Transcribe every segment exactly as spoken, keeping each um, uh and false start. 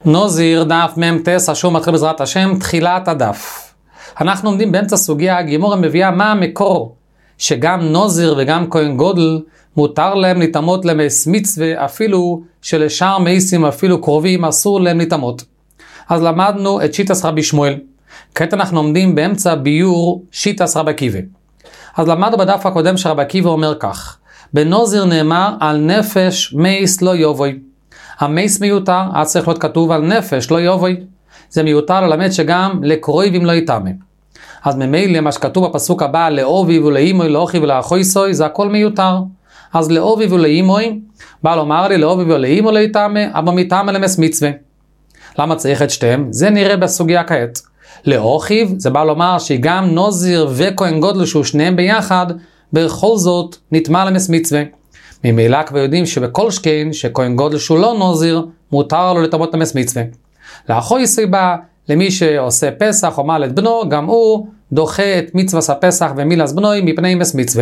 נוזיר דף ממתס, השום מתחיל בעזרת השם, תחילת הדף. אנחנו עומדים באמצע סוגיה, הגימורה מביאה מה המקור, שגם נוזיר וגם כהן גודל, מותר להם להתאמות למס מצווה, אפילו שלשאר מייסים, אפילו קרובים, אסור להם להתאמות. אז למדנו את שיטס רבי שמואל. כעת אנחנו עומדים באמצע ביור שיטס רבי עקיבא. אז למדנו בדף הקודם שרבי עקיבא אומר כך, בנוזיר נאמר על נפש מייס לא יובוי. המייס מיותר, אז צריך להיות כתוב על נפש לא יובוי. זה מיותר ללמד שגם לקרובים לא יטמא. אז ממילא מה שכתוב בפסוק הבא, לאובי ולאימוי, לאוכי ולאחויסוי, זה הכל מיותר. אז לאובי ולאימוי, בא לומר לי, לאובי ולאימוי לא יטמא, אבל מטמא למס מצווה. למה צריך את שתיהם? זה נראה בסוגיה כעת. לאוכיו, זה בא לומר שגם נוזיר וכהן גודל שהוא שניהם ביחד, בכל זאת נטמא למס מצווה. ממילא כבר יודעים שבכל שכן, שכהן גודל שהוא לא נוזיר, מותר לו לטמא למס מצווה. לאחויסוי בא, למי שעושה פסח או מעל את בנו, גם הוא דוחה את מצווה הפסח ומילס בנוי מפני מס מצווה.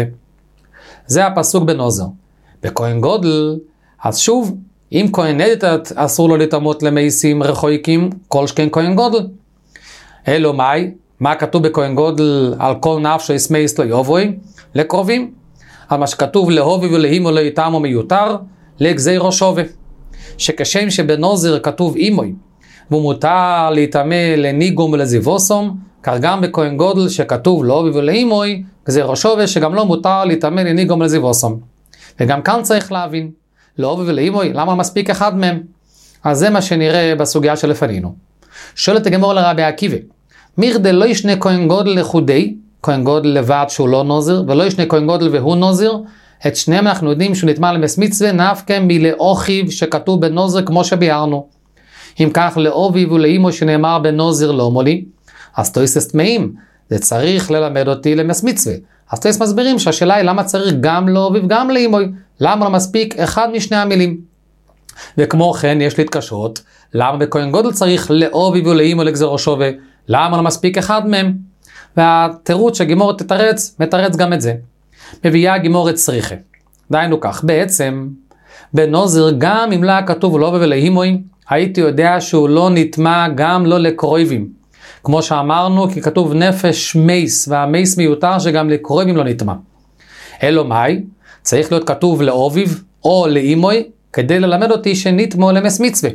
זה הפסוק בנוזר. בכהן גודל, אז שוב, אם כהן נדת אסור לו לטמא למייסים רחוקים, כל שכן כהן גודל. אלו מאי, מה כתוב בכהן גודל על כל נפשו יסמייס לא יובוי? לקרובים. על מה שכתוב להובי ולהימו לא יטמא מיותר, לגזירו שווה. שכשם שבנוזר כתוב אימוי, והוא מותר להיטמא לניגום ולזיבוסום, כך גם בכהן גודל שכתוב להובי ולהימוי, גזירו שווה שגם לא מותר להיטמא לניגום ולזיבוסום. וגם כאן צריך להבין, להובי ולהימוי, למה מספיק אחד מהם? אז זה מה שנראה בסוגיה שלפנינו. שואלת הגמור לרבי עקיבא, מירדה לא ישנה כהן גודל לחודי, כהן גודל לבד שהוא לא נוזר, ולא ישנה כהן גודל והוא נוזר, את שניהם אנחנו יודעים שהוא נטמא למס מצווה, נפקא מלאוכיו שכתוב בנוזר כמו שביארנו. אם כך לאובי ולאימו שנאמר בנוזר לא מולי, אז תויסס טמאים, זה צריך ללמד אותי למס מצווה. אז תויס מסבירים שהשאלה היא למה צריך גם לאובי וגם לאימו, למה לא מספיק אחד משני המילים. וכמו כן יש להתקשות, למה בכהן גודל צריך לאובי ולאימו לגזירו שווה, למה לא מספיק אחד מהם? והתירוץ שהגימורת תתרץ, מתרץ גם את זה. מביאה הגימורת צריכה. דיינו כך, בעצם, בנוזר גם אם לא כתוב לאובי ולאימוי, הייתי יודע שהוא לא נטמא גם לא לקרובים. כמו שאמרנו, כי כתוב נפש מייס, והמייס מיותר שגם לקרובים לא נטמא. אלו מאי, צריך להיות כתוב לאוביב או לאימוי, כדי ללמד אותי שנטמא למס מצווה.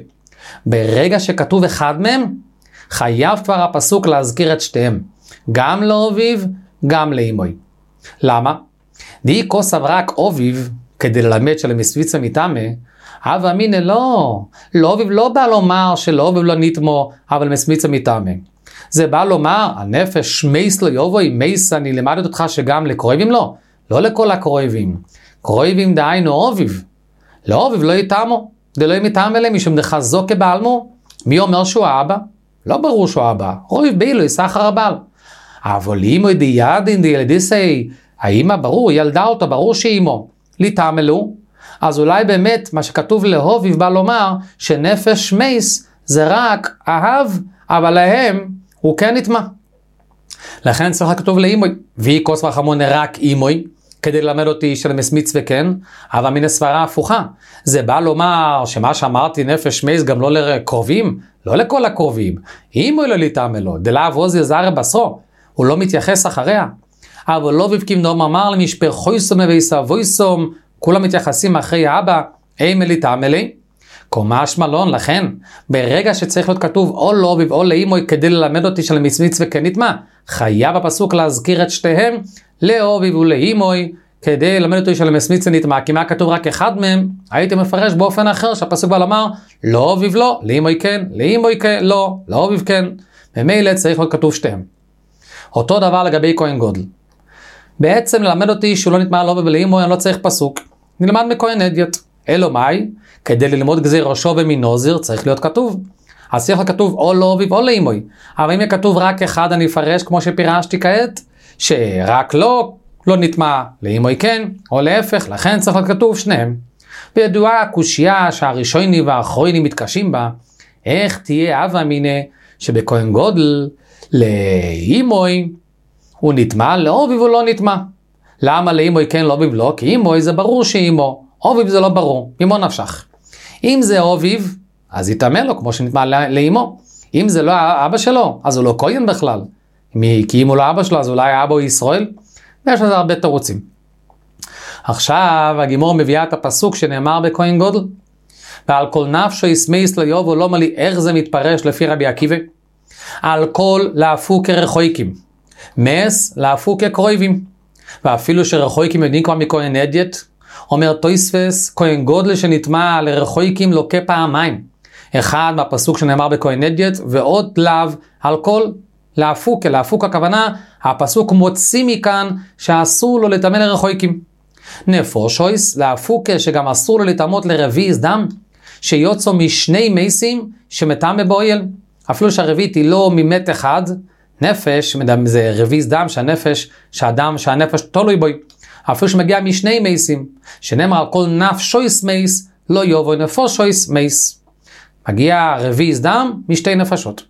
ברגע שכתוב אחד מהם, חייב כבר הפסוק להזכיר את שתיהם. גם לאוביב, גם לאימוי. למה? די כוסב רק אוביב, כדי ללמד שלמס מצווה מטמא, אבל מינה לא, לאוביב לא בא לומר שלאוביב לא נטמא, אבל מס מצווה מטמא. זה בא לומר, הנפש מייס לא יובוי, מייס אני למדת אותך שגם לקרובים לא, לא לכל הקרובים. קרובים דהיינו אוביב. לאוביב לא יטמא, דלא יטמא להם משום דחזו כבעלמו. מי אומר שהוא האבא? לא ברור שהוא האבא, רויב בילו יסחר הבעל. אבל אימו דיאדין דיילדיסי, האמא ברור, ילדה אותו, ברור שאימו. ליטמא לו, אז אולי באמת מה שכתוב להוביב בא לומר שנפש מייס זה רק אהב, אבל להם הוא כן נטמא. לכן צריך לכתוב לאימוי, והיא כוס וחמון רק אימוי, כדי ללמד אותי שלמס מצווה כן, אבל מן הסברה הפוכה. זה בא לומר שמה שאמרתי נפש מייס גם לא לקרובים, לא לכל הקרובים. אימוי לא ליטמא לו, דלאו עוזי זרע בשרו, הוא לא מתייחס אחריה. אבל לא בבקים נאמר אמר למשפר חויסום ויסבויסום, כולם מתייחסים אחרי האבא, אימא ליטמא לי. קומש מלון, לכן, ברגע שצריך להיות כתוב או לאוביב או לאימוי כדי ללמד אותי שלמס מצווה כן נטמא, חייב הפסוק להזכיר את שתיהם, לאוביב ולאימוי, כדי ללמד אותי שלמס מצווה נטמא, כי מה כתוב רק אחד מהם, הייתי מפרש באופן אחר, שהפסוק בא לומר, לאוביב לא, לאימוי כן, לאימוי כן, לא, לאוביב כן, במילא צריך להיות כתוב שתיהם. אותו דבר לגבי כהן גודל. בעצם ללמד אותי שהוא לא נטמא לאוביב ולאימוי, אני לא צריך פסוק. נלמד מכהן אדיוט. אלו מאי, כדי ללמוד גזירו שווה מנוזר, צריך להיות כתוב. אז צריך להיות כתוב או לאוביב או לאימוי. אבל אם יהיה כתוב רק אחד, אני אפרש כמו שפירשתי כעת, שרק לא, לא נטמא לאימוי כן, או להפך, לכן צריך להיות כתוב שניהם. וידועה הקושיה שהראשונים והאחרונים מתקשים בה, איך תהיה אבא מינה שבכהן גודל לאימוי, הוא נטמא, לאוביב הוא לא נטמא. למה לאימוי כן, לאוביב לא? כי אימוי זה ברור שאימו, אוביב זה לא ברור, ממו נפשך. אם זה אוביב, אז יטמא לו כמו שנטמא לאמו. אם זה לא האבא שלו, אז הוא לא כהן בכלל. כי אם הוא לא אבא שלו, אז אולי האבא הוא ישראל. ויש לזה הרבה תירוצים. עכשיו הגימור מביאה את הפסוק שנאמר בכהן גודל. ועל כל נפשו יסמייס לא יובו לא מלי, איך זה מתפרש לפי רבי עקיבא? על כל לאפו כרחויקים. מס לאפו כקרויבים. ואפילו שרחויקים יודעים כבר מכהן אדיוט, אומר תוספות, כהן גודל שנטמע לרחויקים לוקה פעמיים. אחד מהפסוק שנאמר בכהן אדיוט, ועוד לאו על כל לאפוק. לאפוק הכוונה, הפסוק מוציא מכאן שאסור לו לטמא לרחויקים. נפושויס לאפוק שגם אסור לו לטמאות לרביעיס דם, שיוצא משני מייסים שמטמא באוהל. אפילו שהרביעית היא לא ממת אחד, נפש, זה רביעיס דם שהנפש, שהדם, שהנפש תלוי בו. אפילו שמגיע משני מייסים, שנאמר על כל נפשויס מייס, לא יובו נפושויס מייס. מגיע רביעיס דם משתי נפשות.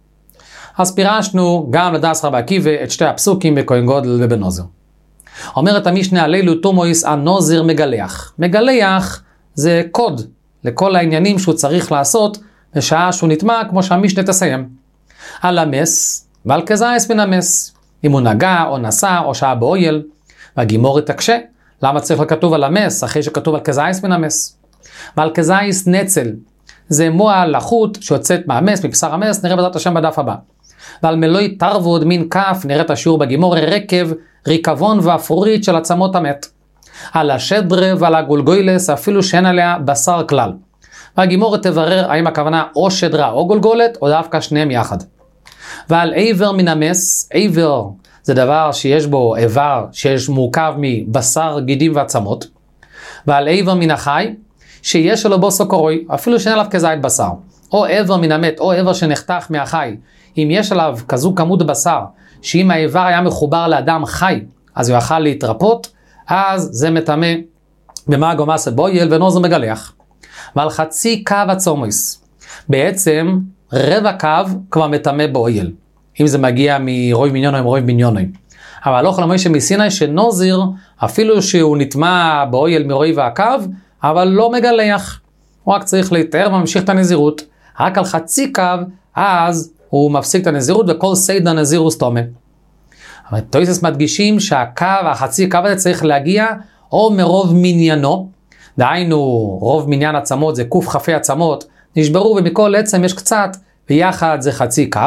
אז פירשנו גם לדעת רבי עקיבא את שתי הפסוקים בכהן גודל ובנוזר. אומרת המשנה עלינו תומויס הנוזר מגלח. מגלח זה קוד לכל העניינים שהוא צריך לעשות בשעה שהוא נטמע, כמו שהמשנה תסיים. על המס ועל כזייס מן המס. אם הוא נגע או נסע או שעה באויל, והגימור תקשה. למה צריך לכתוב על המס אחרי שכתוב על כזייס מן המס? ועל כזייס נצל. זה מועל לחוט שיוצאת מהמס, מבשר המס, נראה בעזרת השם בדף הבא. ועל מלואי תרבוד מין כף, נראה את השיעור בגימור, רקב, ריקבון ואפרורית של עצמות המת. על השדרה ועל הגולגולס, אפילו שאין עליה בשר כלל. והגימור תברר האם הכוונה או שדרה או גולגולת, או דווקא שניהם יחד. ועל עבר מן המס, עבר זה דבר שיש בו איבר, שיש מורכב מבשר, גידים ועצמות. ועל עבר מן החי, שיש לו בו סוקרוי, אפילו שאין עליו כזית בשר. או עבר מן המת, או עבר שנחתך מהחי. אם יש עליו כזו כמות בשר, שאם האיבר היה מחובר לאדם חי, אז הוא יכל להתרפות, אז זה מטמא במאגו מסה בויל ונוזר מגלח. ועל חצי קו הצומויס. בעצם רבע קו כבר מטמא באויל. אם זה מגיע מרוי מיניונו עם רוי מיניונו. אבל לא חלמי שמסיני שנוזר, אפילו שהוא נטמע באויל מרוי והקו, אבל לא מגלח. הוא רק צריך להתאר וממשיך את הנזירות. רק על חצי קו, אז הוא מפסיק את הנזירות וכל סייד הנזירוס תומה. אבל תויסס מדגישים שהקו, החצי קו הזה צריך להגיע או מרוב מניינו, דהיינו רוב מניין עצמות זה קוף חפי עצמות, נשברו ומכל עצם יש קצת, ויחד זה חצי קו,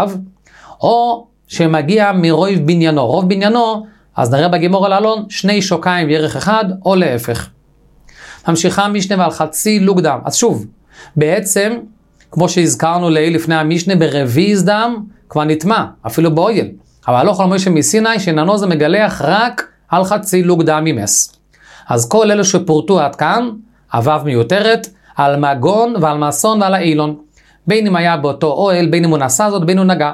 או שמגיע מרוב בניינו, רוב בניינו, אז נראה בגימור על אלון שני שוקיים וירך אחד, או להפך. ממשיכה משנה ועל חצי לוג דם. אז שוב, בעצם, כמו שהזכרנו לעיל לפני המשנה, ברביעיס דם כבר נטמע, אפילו באויל. אבל לא יכול לומר שמסיני שננו זה מגלח רק על חצי לוג דם ממס. אז כל אלו שפורטו עד כאן, אבב מיותרת, על מגון ועל מסון ועל האילון. בין אם היה באותו אוהל, בין אם הוא נשא זאת, בין הוא נגע.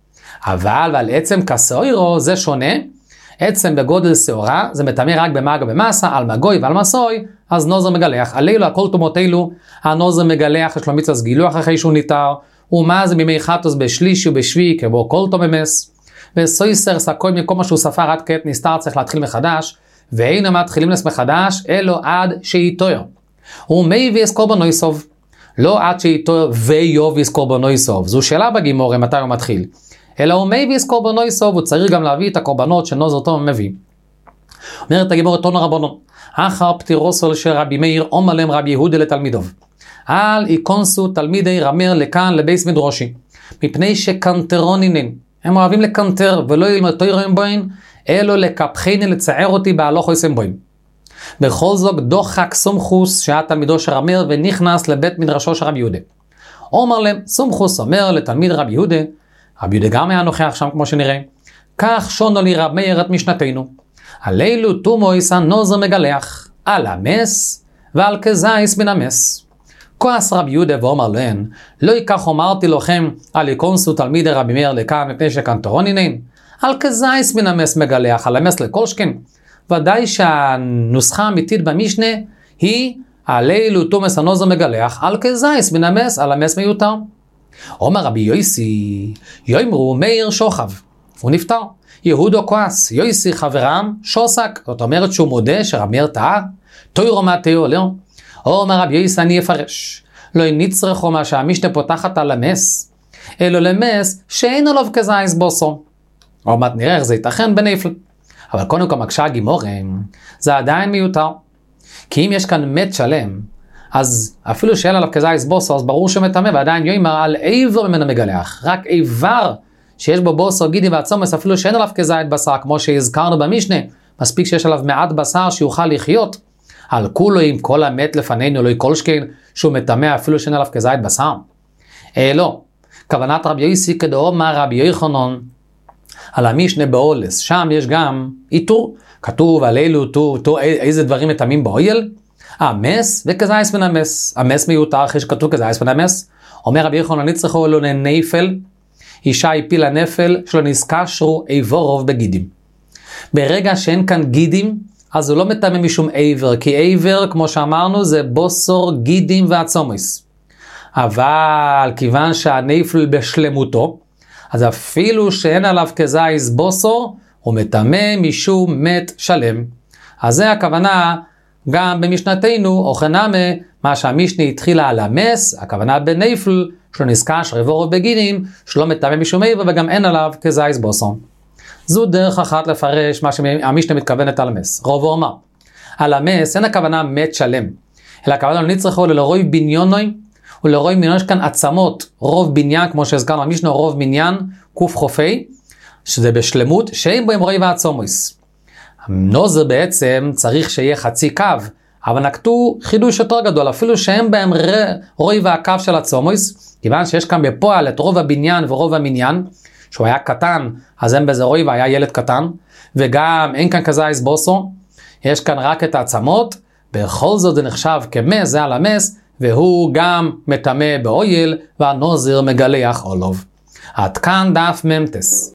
אבל ועל עצם כסאוירו זה שונה. עצם בגודל שעורה, זה מטמא רק במגע במסה, על מגוי ועל מסוי, אז נוזר מגלח. עלינו הכל תומות אלו, הנוזר מגלח, יש לו מצווה גילוח אחרי שהוא ניתר, ומה זה בימי חטוס בשלישי ובשביעי, כמו כל תוממס. וסויסר סקוי מכל מה שהוא ספר עד כעת נסתר צריך להתחיל מחדש, ואין מתחילים לס מחדש, אלו עד שיתויר. ומי ויסקור בנויסוב, לא עד שיתויר ויוב ויסקור בנויסוב. זו שאלה בגימור, מתי הוא מתחיל. אלא הוא מי ויסקור בנויסוב, הוא צריך גם להביא את הקורבנות שנוזר טוב מביא. אומרת הגימור תון הרבנון, אחר פטירוסו של רבי מאיר, אומלם רבי יהודה לתלמידוב. על איקונסו תלמידי רמר לכאן לבייס מדרושי, מפני שקנטרונינן, הם אוהבים לקנטר ולא ילמד תוירים בוין, אלו לקפחני לצער אותי בהלוך עושים בוין. בכל זאת דוחק סומכוס שהיה תלמידו של רמר ונכנס לבית מדרשו של רבי יהודה. אומר להם, סומכוס אומר לתלמיד רבי יהודה, רבי יהודה גם היה נוכח שם כמו שנראה, כך שונו לי רב מאיר את משנתנו, עלינו תומויס הנוזר מגלח, על המס ועל כזייס מן המס. כועס רבי יהודה ואומר להם, לא ייקח אמרתי לכם על איקונסו תלמידי רבי מאיר לכאן מפני שקנטרונינן, על כזייס מן המס מגלח, על המס לכל שכן. ודאי שהנוסחה האמיתית במשנה היא עלינו תומס הנוזר מגלח, על כזייס מן המס, על המס מיותר. אומר רבי יויסי, יאמרו מאיר שוכב, הוא נפטר. יהודו כועס, יויסי חברם שוסק, זאת אומרת שהוא מודה שרבי מאיר טעה, תוירו מה תיאו לא. אומר רבי יויסי אני אפרש, לא נצרכו מה שהמשנה פותחת על המס, אלא למס שאין עליו כזייס בוסו. עוד מעט נראה איך זה ייתכן בנפל. אבל קודם כל מקשה הגימורים, זה עדיין מיותר. כי אם יש כאן מת שלם, אז אפילו שאין עליו כזייס בוסו, אז ברור שמטמא, ועדיין יאמר על איבר ממנו מגלח. רק איבר שיש בו בוסו, גידים ועצומס, אפילו שאין עליו כזית בשר, כמו שהזכרנו במשנה, מספיק שיש עליו מעט בשר שיוכל לחיות. על כולו עם כל המת לפנינו, לא כל שכן שהוא מטמא, אפילו שאין עליו כזית בשר. אה, לא. כוונת רבי יוסי כדאמר רבי יוחנן, על המשנה באולס, שם יש גם איתור, כתוב על אילו תור, תור, איזה דברים מטמאים באויל, המס וכזייס מן המס, המס מיותר אחרי שכתוב כזייס מן המס, אומר רבי יוחנן נצרכו לו נפל, אישה הפילה נפל שלא נזקשרו איבור רוב בגידים. ברגע שאין כאן גידים, אז הוא לא מטמא משום איבר, כי איבר כמו שאמרנו זה בוסור גידים ועצומס. אבל כיוון שהנפל בשלמותו, אז אפילו שאין עליו כזייס בוסור, הוא מטמא משום מת שלם. אז זה הכוונה גם במשנתנו, או חנמה, מה שהמשנה התחילה על המס, הכוונה בנפל, שלא נזקש רבורוב בגינים, שלא מטמא משום איבר וגם אין עליו כזייס בוסור. זו דרך אחת לפרש מה שהמשנה מתכוונת על המס. רוב אומר, על המס אין הכוונה מת שלם, אלא הכוונה לא נצרכו לרוי בניונוי, ולרוי בניון יש כאן עצמות, רוב בניין, כמו שהזכרנו המשנה, רוב בניין, קוף חופי, שזה בשלמות, שאין בו עם רוי ועצומוס. הנוזר בעצם צריך שיהיה חצי קו, אבל נקטו חידוש יותר גדול, אפילו שאין בהם רוי והקו של עצומוס, כיוון שיש כאן בפועל את רוב הבניין ורוב המניין, שהוא היה קטן, אז אין בזה רוי והיה ילד קטן, וגם אין כאן כזייס בוסו, יש כאן רק את העצמות, בכל זאת זה נחשב כמס, זה על המס, והוא גם מטמא באויל, והנוזר מגלח עולוב. עד כאן דף ממתס.